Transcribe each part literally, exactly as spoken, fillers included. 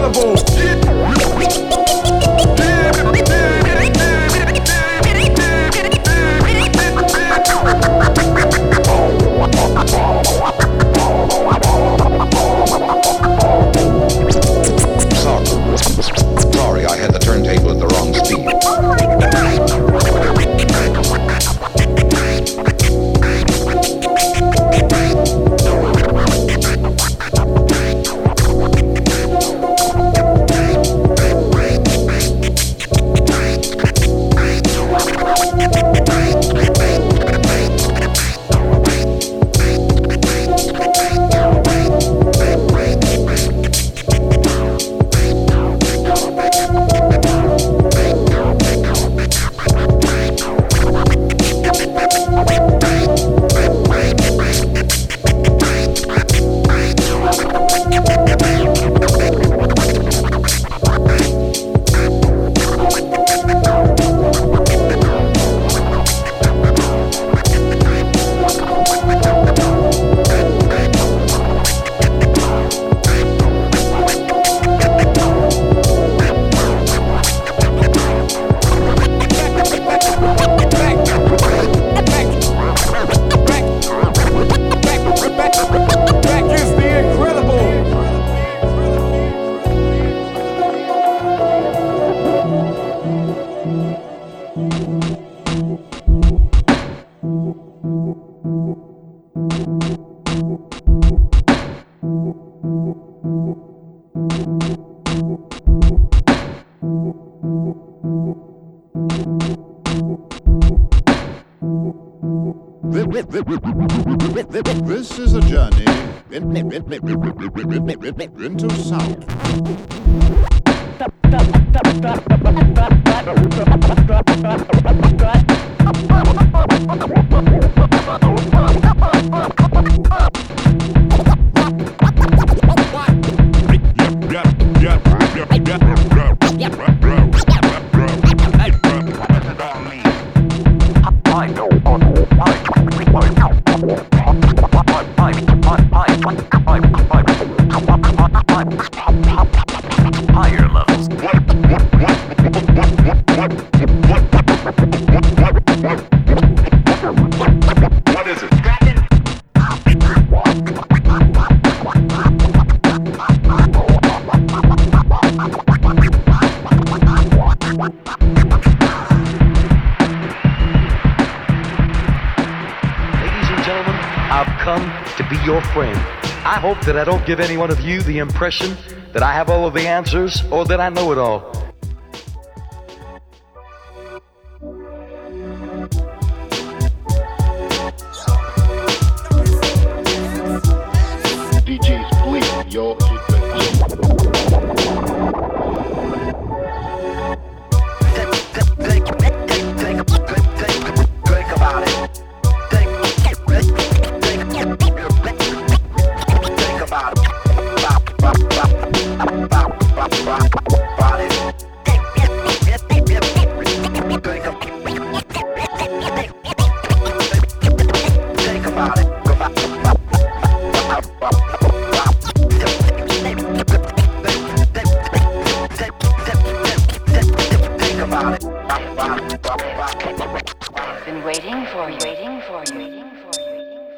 incredible. Sorry, I had the turntable at the wrong speed. Oh my This is a journey into sound. Higher levels. What is it? Ladies and gentlemen, I've come to be your friend. I hope that I don't give any one of you the impression that I have all of the answers or that I know it all. D Js, please, your I've been waiting for you, waiting for you, waiting for you.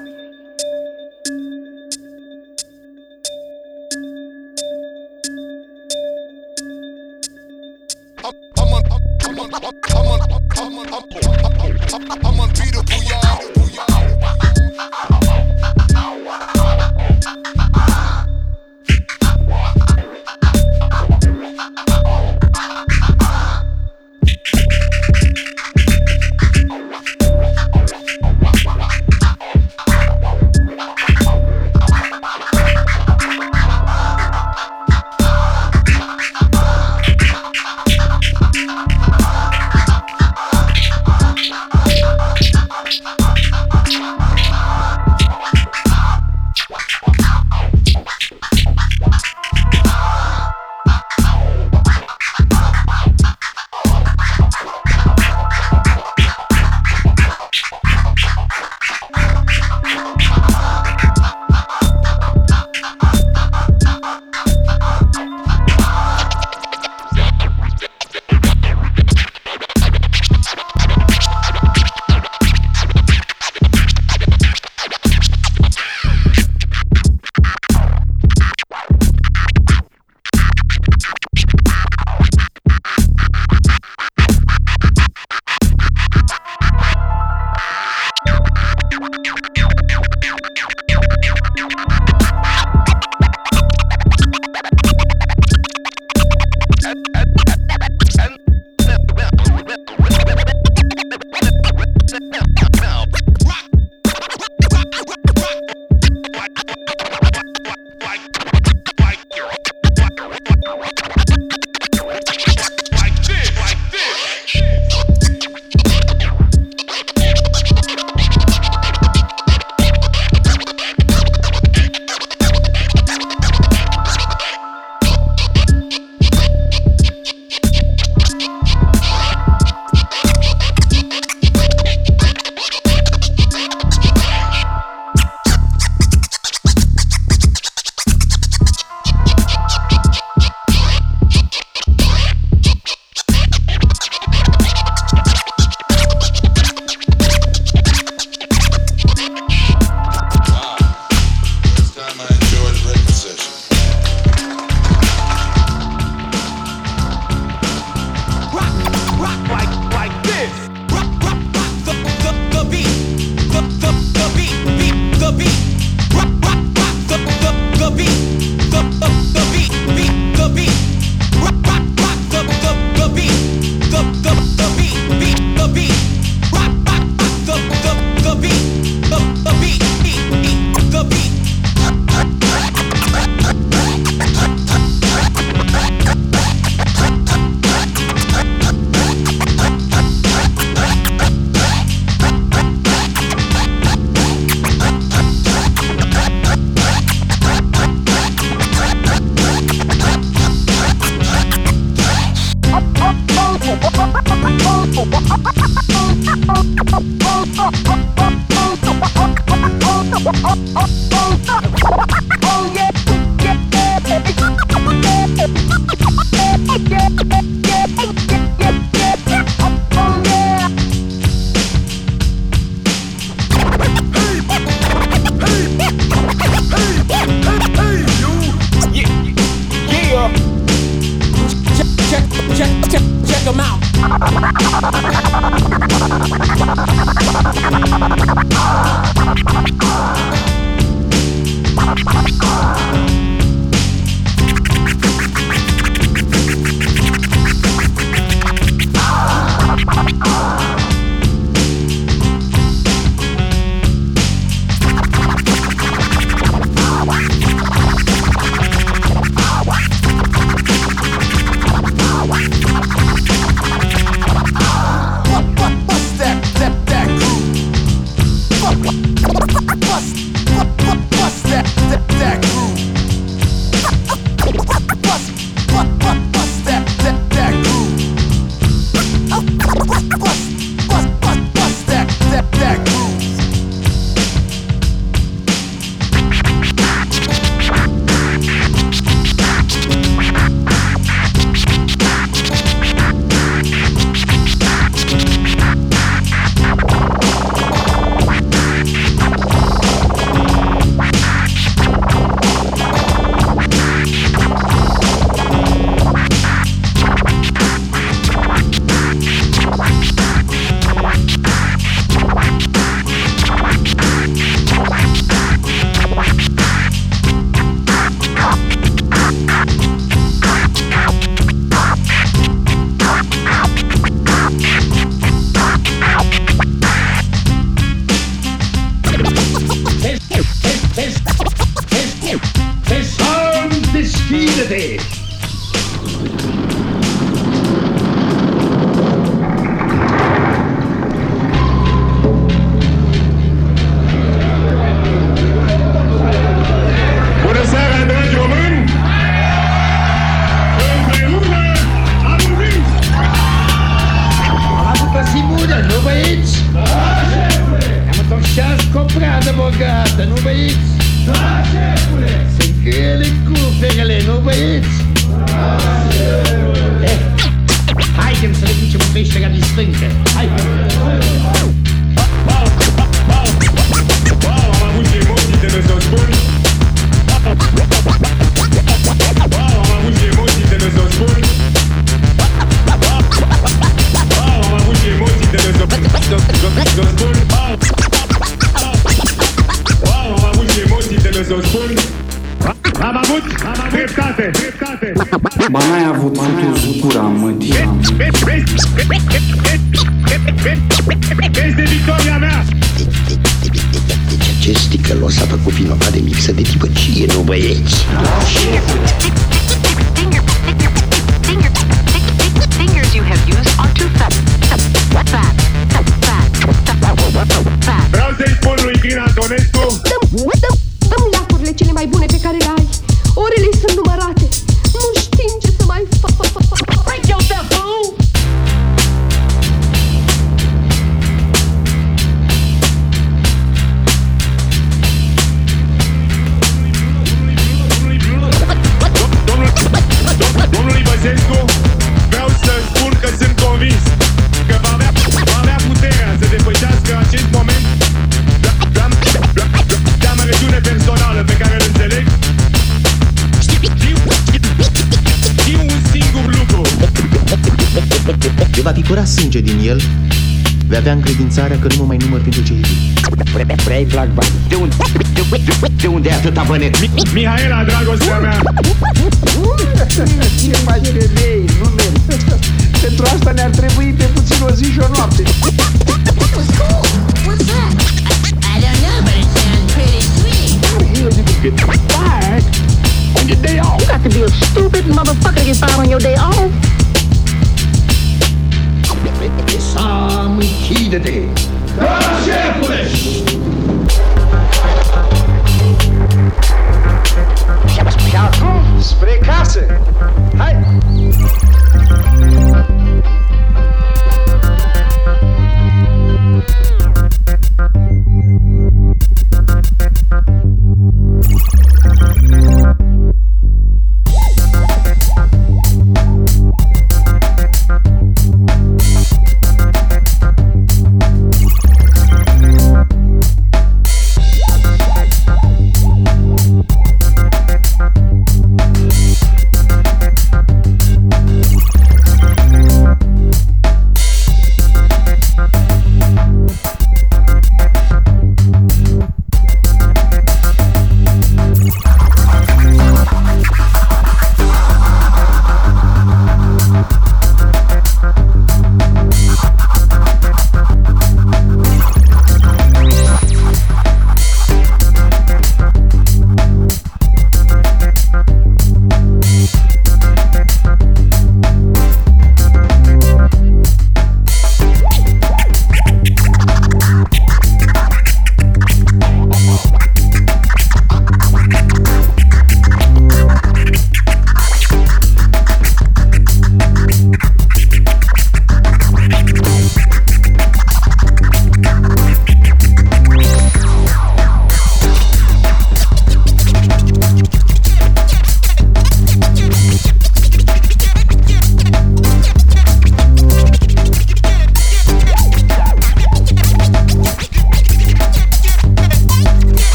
I'm on, I'm on, I'm on, I'm on, I'm on, I'm on, I'm unbeatable, y'all. Ba n-ai avut futu gura, mătii. Vezi de victoria mea! Deci acest sticălos s-a făcut vinovat de mixă de tipăcie, nu băieți? Fingers you have used are too fat. Fat. Fat. Vreau să-i spun lui Crin Antonescu. Dă-mi lacurile cele mai bune pe care le ai. Orele sunt numărate. Nu știm ce să mai fac. Break yourself, fool! Domnului Băsescu, vreau să spun că sunt convins că va avea, va avea puterea să depășească acest moment de amărăciune personală pe care îl înțeleg. Știu un singur lucru. De va picura sânge din el, vei avea încredințarea că nu mă mai număr pentru cei vii. Vrei flag bani? De unde? De unde e atâta bănet? Mihaela, dragostea mea! Ce mai femei, nu merg. Pentru asta ne-ar trebui pe puțin o zi și o noapte. What's that? I don't know, but it sounds pretty sweet. How the hell did you get fired on your day off? You got to be a stupid motherfucker to get fired on your day off. Sam, închide-te! Da, șefule! Și acum, spre casă! Hai!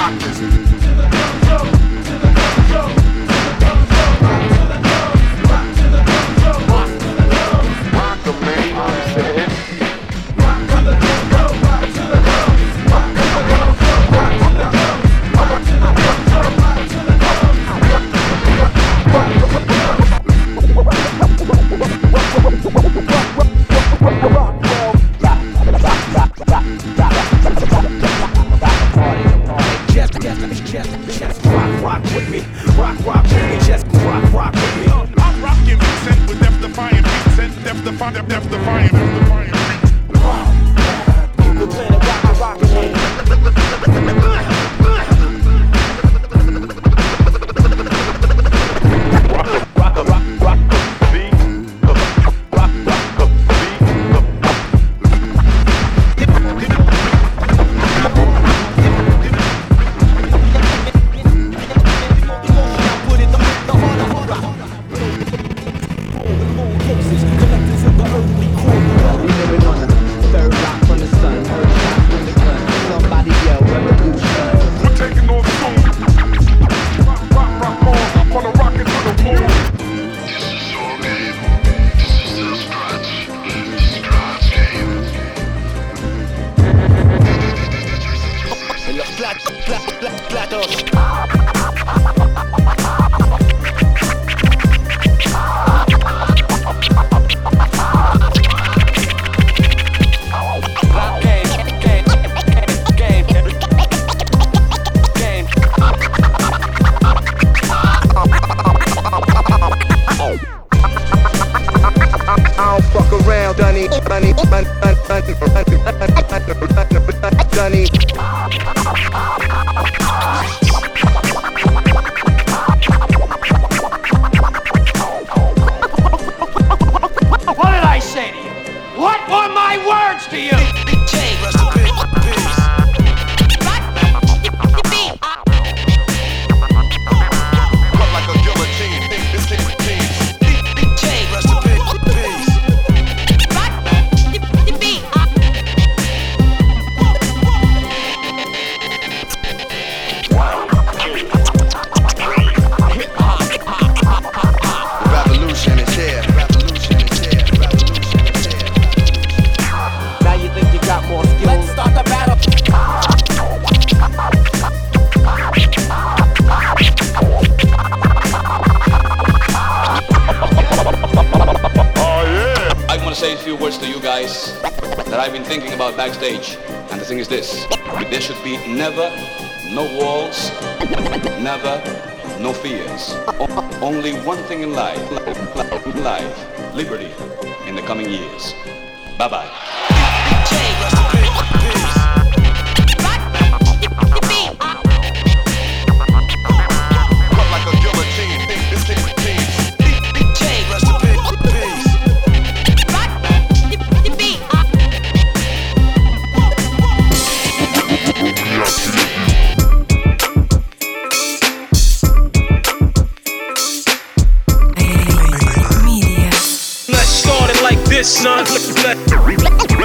Backstage, and the thing is this: there should be never no walls, never no fears. O- only one thing in life: life, liberty in the coming years. Bye bye. Son, let, let,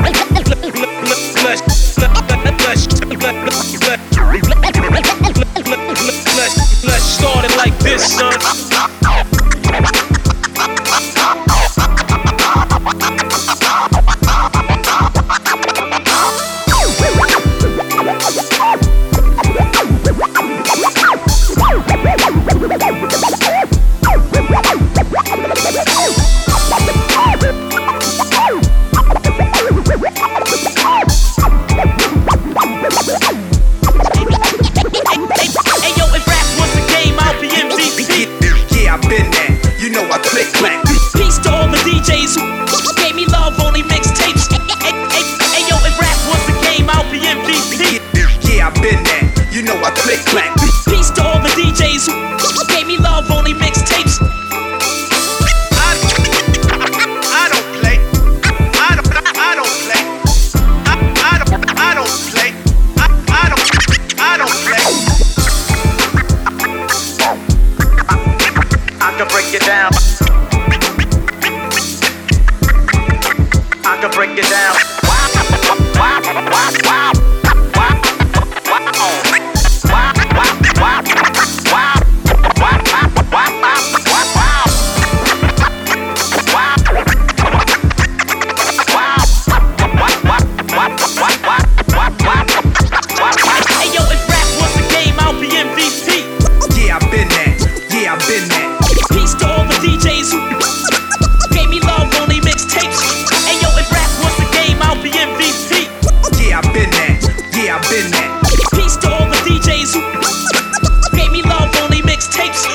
been that. Peace to all the D Js who gave me love on they mixtapes.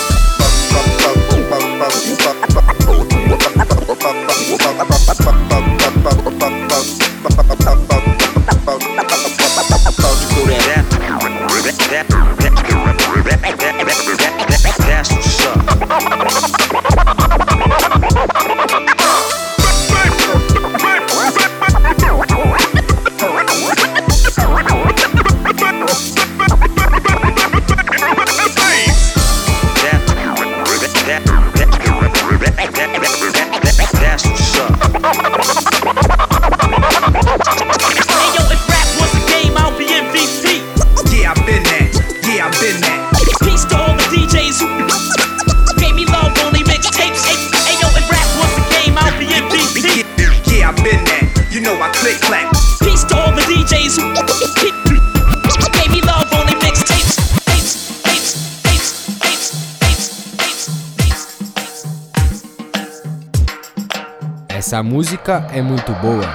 That's what's up. Essa música é muito boa.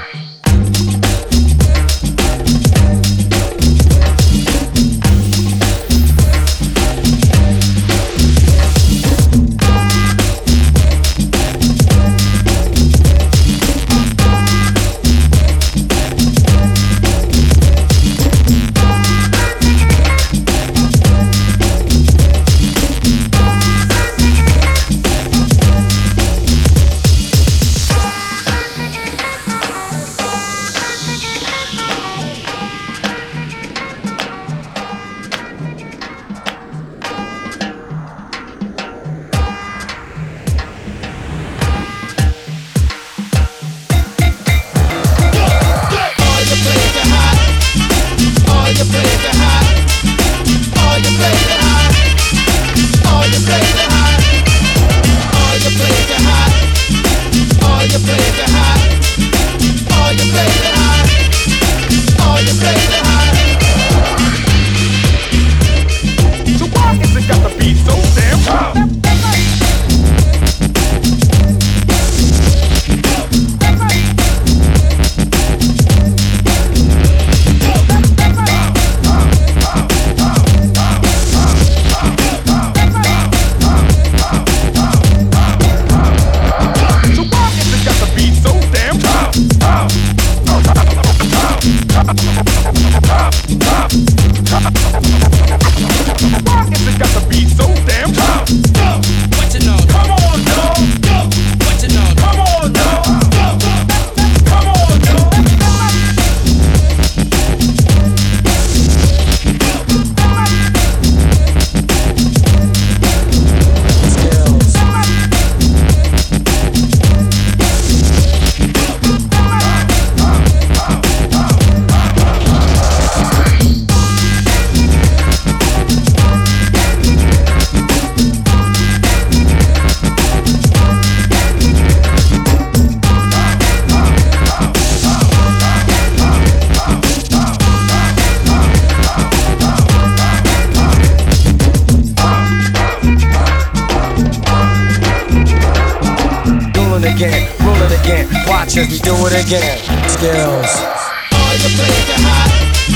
As we do it again. Skills. All you play the high.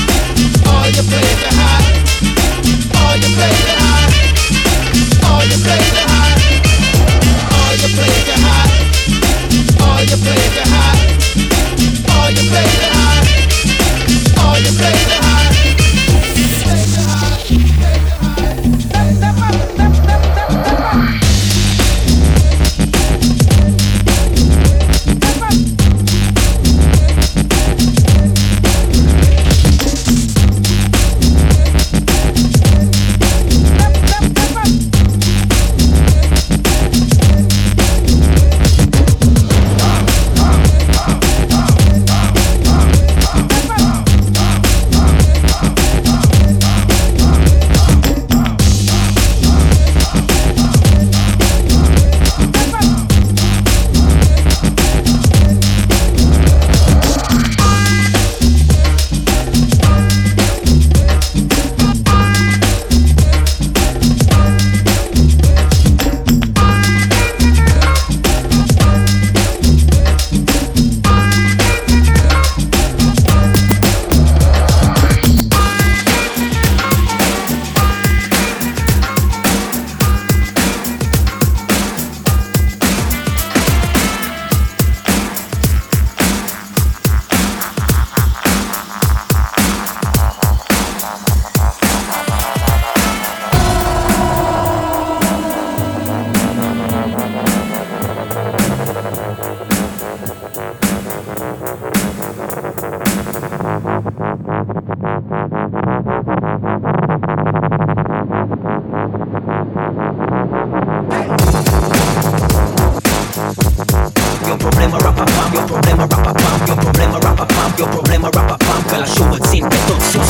All you play the high. All you play the high. All you play the high. All you play the high. All you play the high. All you play the high. All you play the high. Play the high. Play the high.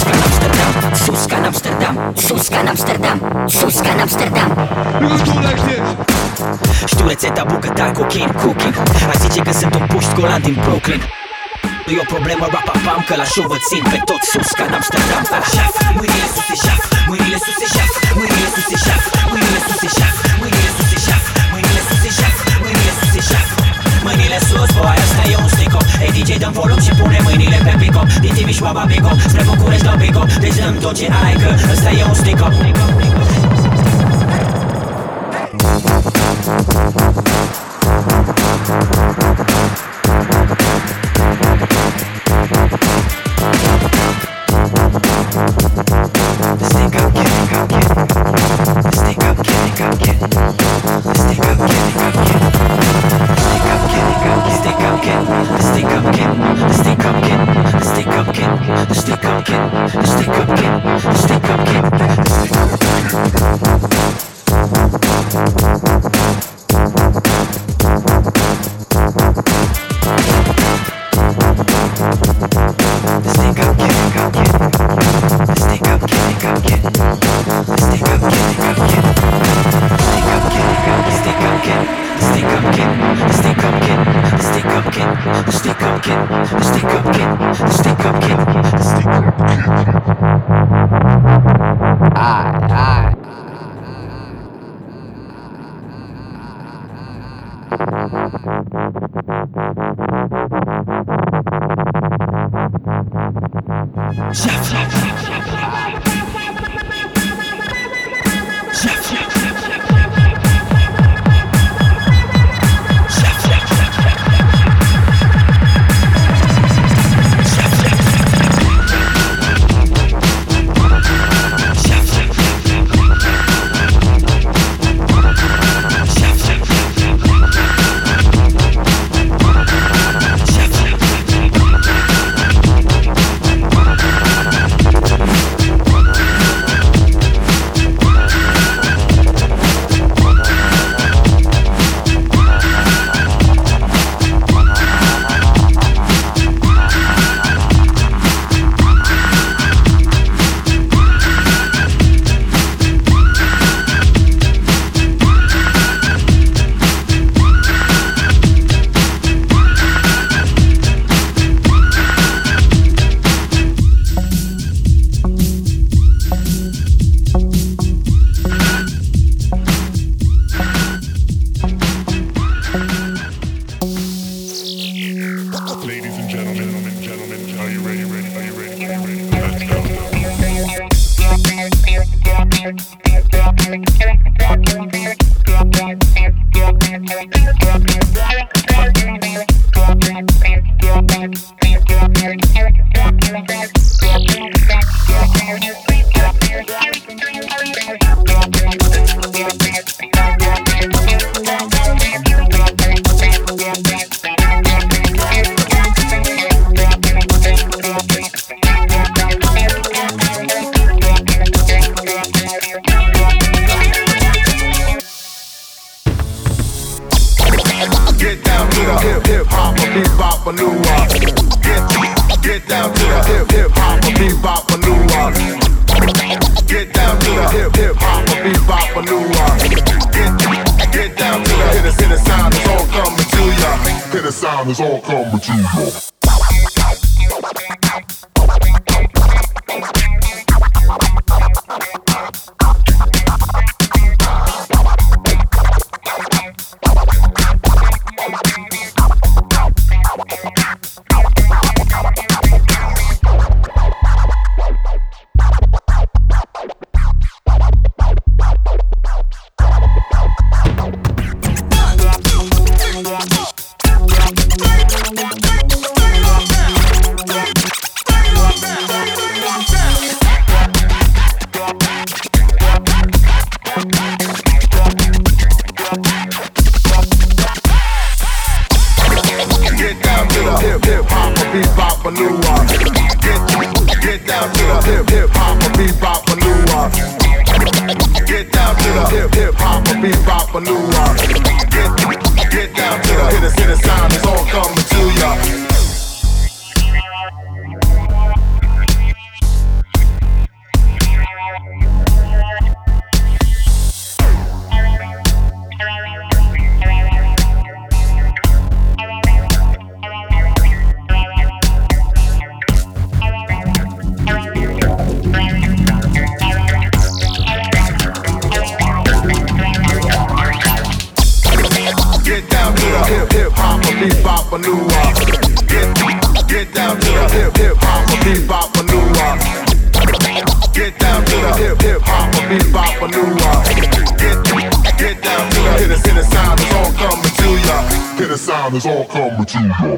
sus ca în Amsterdam, sus ca în Amsterdam, sus ca în Amsterdam, sus ca în Amsterdam. Știu rețeta bucătar, cocaine, cooking. Ai zice că sunt un puști golan din Brooklyn. Nu e o problemă, rap-a-pam, că la show vă țin pe tot sus ca în Amsterdam. Șaf, mâinile sus e șaf, mâinile sus e șaf, mâinile sus e șaf, mâinile sus e șaf, mâinile sus e șaf, mâinile sus e șaf, mâinile sus e șaf. Mâinile sus, boy, ăsta e un stick-up. Ei, D J, dă-mi volum și pune mâinile pe pick-up. Din Timișoara, big-up, spre București, dă big-up. Deci dă-mi tot ce ai, că ăsta e un stick-up. time is all coming to you.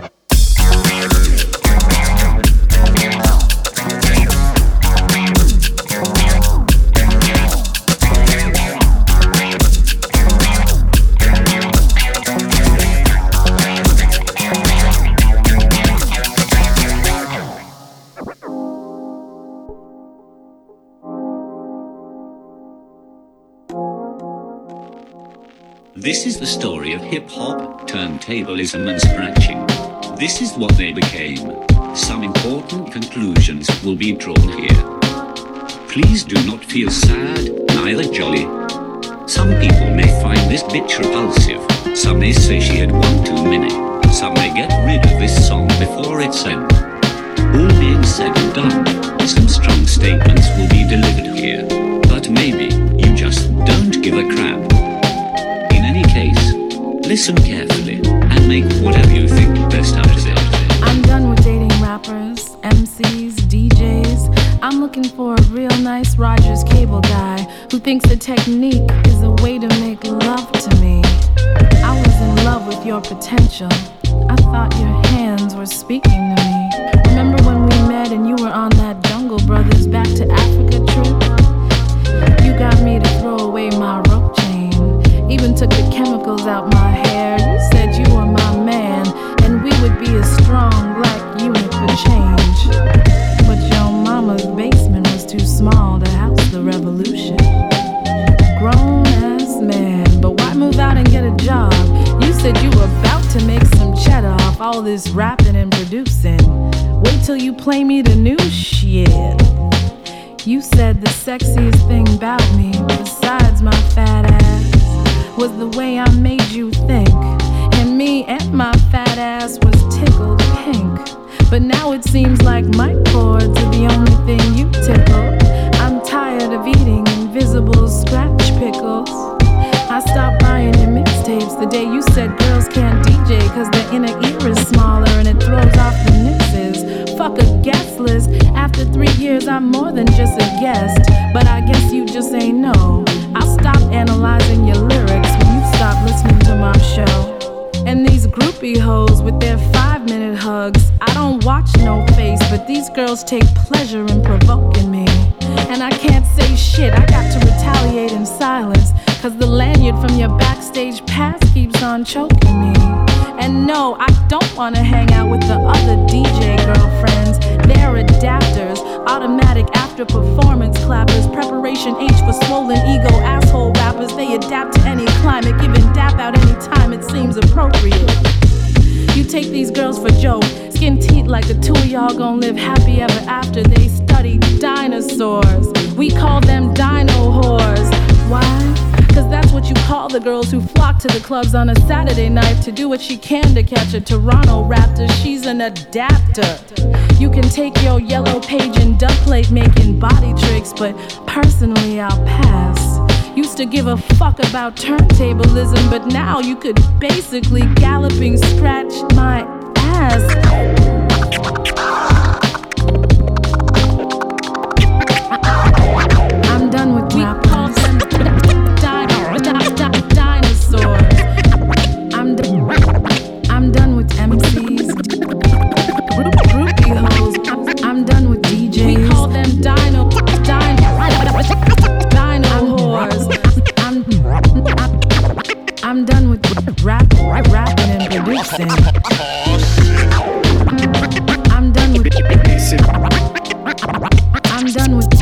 This is the story of hip-hop, turntablism and scratching. This is what they became. Some important conclusions will be drawn here. Please do not feel sad, neither jolly. Some people may find this bitch repulsive. Some may say she had one too many. Some may get rid of this song before its end. All being said and done, some strong statements will be delivered here. But maybe you just don't give a crap. In any case, listen carefully and make whatever you think best out of it. I'm done with dating rappers, M Cs, D Js. I'm looking for a real nice Rogers Cable guy who thinks the technique is a way to make love to me. I was in love with your potential. I thought your hands were speaking to me. Remember when we met and you were on that Jungle Brothers Back to Africa trip? You got me to throw away my rope chain. Even took the chemicals out my hair. You said you were my man, and we would be a strong black unit for change. But your mama's basement was too small to house the revolution. Grown-ass man, but why move out and get a job? You said you were about to make some cheddar off all this rapping and producing. Wait till you play me the new shit. You said the sexiest thing about me, besides my fat ass, was the way I made you think. And me and my fat ass was tickled pink. But now it seems like my chords are the only thing you tickle. I'm tired of eating invisible scratch pickles. I stopped buying your mixtapes the day you said girls can't D J cause their inner ear is smaller and it throws off the mixes. Fuck a guest list. After three years I'm more than just a guest. But I guess you just ain't know. I'll stop analyzing your lyrics when you stop listening to my show. And these groupie hoes with their five minute hugs. I don't watch no face, but these girls take pleasure in provoking me. And I can't say shit, I got to retaliate in silence. Cause the lanyard from your backstage pass keeps on choking me. And no, I don't wanna hang out with the other D J girlfriends. They're adapters, automatic after performance clappers, preparation H for swollen ego asshole rappers. They adapt to any climate, giving dap out anytime it seems appropriate. You take these girls for joke, skin teeth like the two of y'all gon' live happy ever after. They study dinosaurs, we call them dino whores. Why? Cause that's what you call the girls who flock to the clubs on a Saturday night to do what she can to catch a Toronto Raptor. She's an adapter. You can take your yellow page and dub plate making body tricks, but personally I'll pass. Used to give a fuck about turntablism, but now you could basically galloping scratch my ass. I'm done with rappers. I'm done. I'm done with M Cs, Group, groupie hoes. I'm done with D Js. We call them dino, dino, dino whores. I'm, I'm, I'm done with rap, rapping and producing. I'm done with. I'm done with.